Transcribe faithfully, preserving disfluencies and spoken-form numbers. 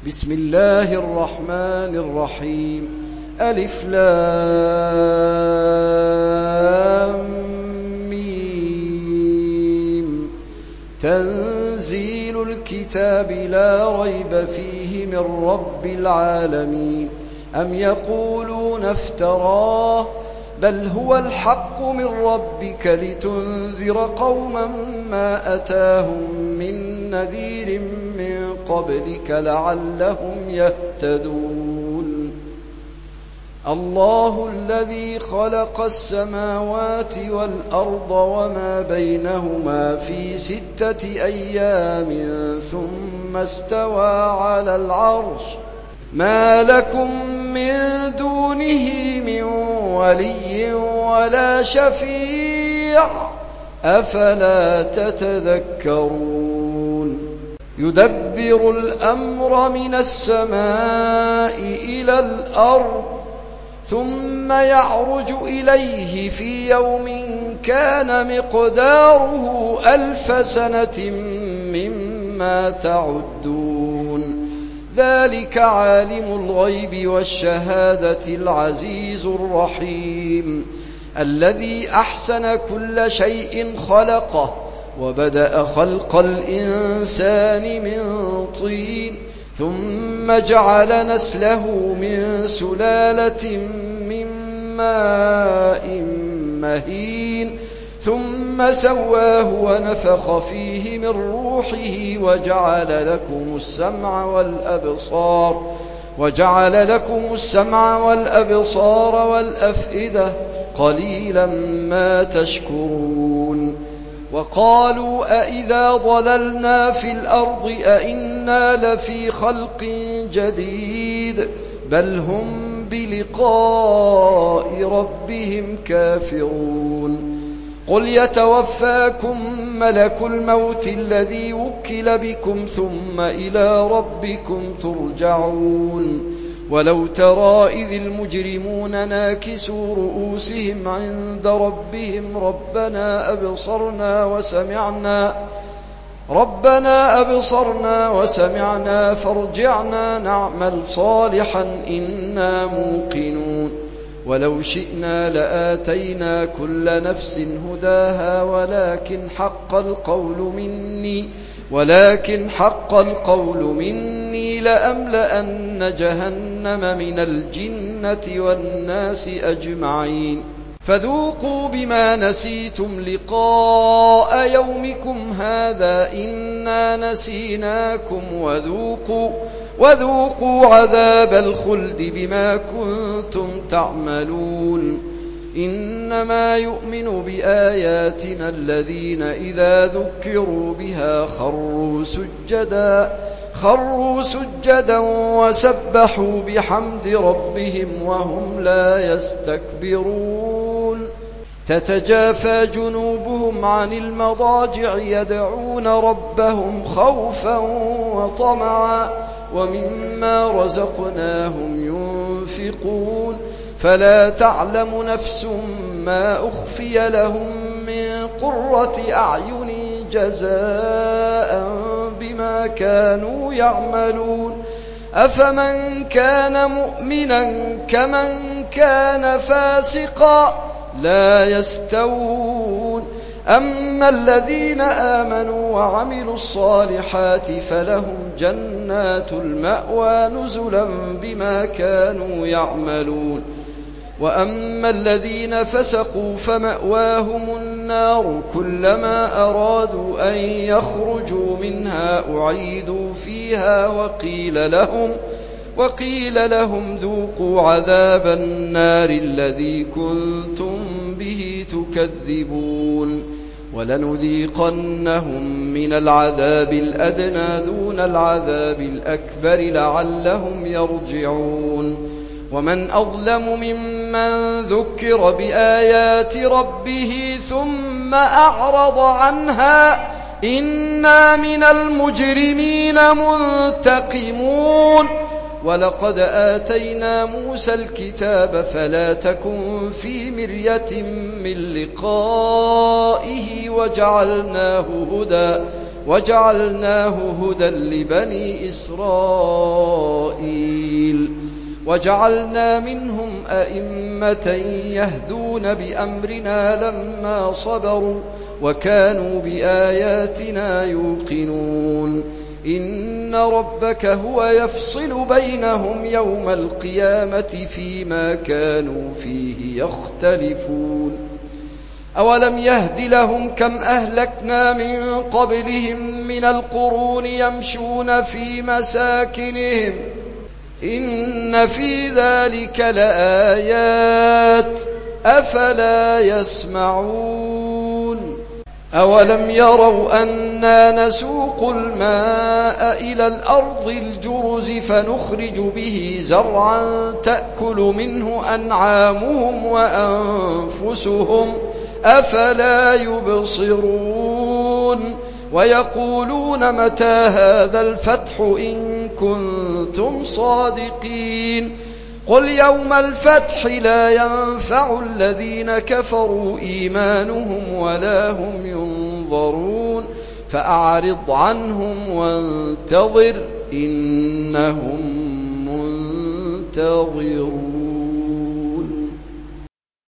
بسم الله الرحمن الرحيم ألف لام ميم تنزيل الكتاب لا ريب فيه من رب العالمين أم يقولون افتراه بل هو الحق من ربك لتنذر قوما ما أتاهم من نذير من قبلك لعلهم يهتدون الله الذي خلق السماوات والأرض وما بينهما في ستة أيام ثم استوى على العرش ما لكم من دونه من ولي ولا شفيع أفلا تتذكرون يدبر الأمر من السماء إلى الأرض ثم يعرج إليه في يوم كان مقداره ألف سنة مما تعدون ذلك عالم الغيب والشهادة العزيز الرحيم الذي أحسن كل شيء خلقه وبدأ خلق الإنسان من طين ثم جعل نسله من سلالة من ماء مهين ثم سواه ونفخ فيه من روحه وجعل لكم السمع والأبصار وجعل لكم السمع والأبصار والأفئدة قليلا ما تشكرون وقالوا أئذا ضللنا في الأرض أئنا لفي خلق جديد بل هم بلقاء ربهم كافرون قل يتوفاكم ملك الموت الذي وكل بكم ثم إلى ربكم ترجعون ولو ترى إذ المجرمون ناكسوا رؤوسهم عند ربهم ربنا أبصرنا وسمعنا ربنا أبصرنا وسمعنا فارجعنا نعمل صالحا إنا موقنون ولو شئنا لآتينا كل نفس هداها ولكن حق القول مني ولكن حق القول مني لأملأن جهنم من الجنة والناس أجمعين فذوقوا بما نسيتم لقاء يومكم هذا إنا نسيناكم وذوقوا وذوقوا عذاب الخلد بما كنتم تعملون إنما يؤمن بآياتنا الذين إذا ذكروا بها خروا سجدا خروا سجدا وسبحوا بحمد ربهم وهم لا يستكبرون تتجافى جنوبهم عن المضاجع يدعون ربهم خوفا وطمعا ومما رزقناهم ينفقون فلا تعلم نفس ما أخفي لهم من قرة أعين جزاء بما كانوا يعملون أفمن كان مؤمنا كمن كان فاسقا لا يستوون أما الذين آمنوا وعملوا الصالحات فلهم جنات المأوى نزلا بما كانوا يعملون وأما الذين فسقوا فمأواهم النار كلما أرادوا أن يخرجوا منها أعيدوا فيها وقيل لهم وقيل لهم ذوقوا عذاب النار الذي كنتم به تكذبون ولنذيقنهم من العذاب الأدنى دون العذاب الأكبر لعلهم يرجعون ومن أظلم ممن ذكر بآيات ربه ثم أعرض عنها إنا من المجرمين منتقمون ولقد آتينا موسى الكتاب فلا تكن في مرية من لقائه وجعلناه هدى وجعلناه هدى لبني إسرائيل وجعلنا منهم أئمة يهدون بأمرنا لما صبروا وكانوا بآياتنا يوقنون إن ربك هو يفصل بينهم يوم القيامة فيما كانوا فيه يختلفون أولم يهد لهم كم أهلكنا من قبلهم من القرون يمشون في مساكنهم إن في ذلك لآيات أفلا يسمعون أولم يروا أنا نسوق الماء إلى الأرض الجرز فنخرج به زرعا تأكل منه أنعامهم وأنفسهم أفلا يبصرون ويقولون متى هذا الفتح إن كنتم صادقين قل يوم الفتح لا ينفع الذين كفروا إيمانهم ولا هم ينظرون فأعرض عنهم وانتظر إنهم منتظرون.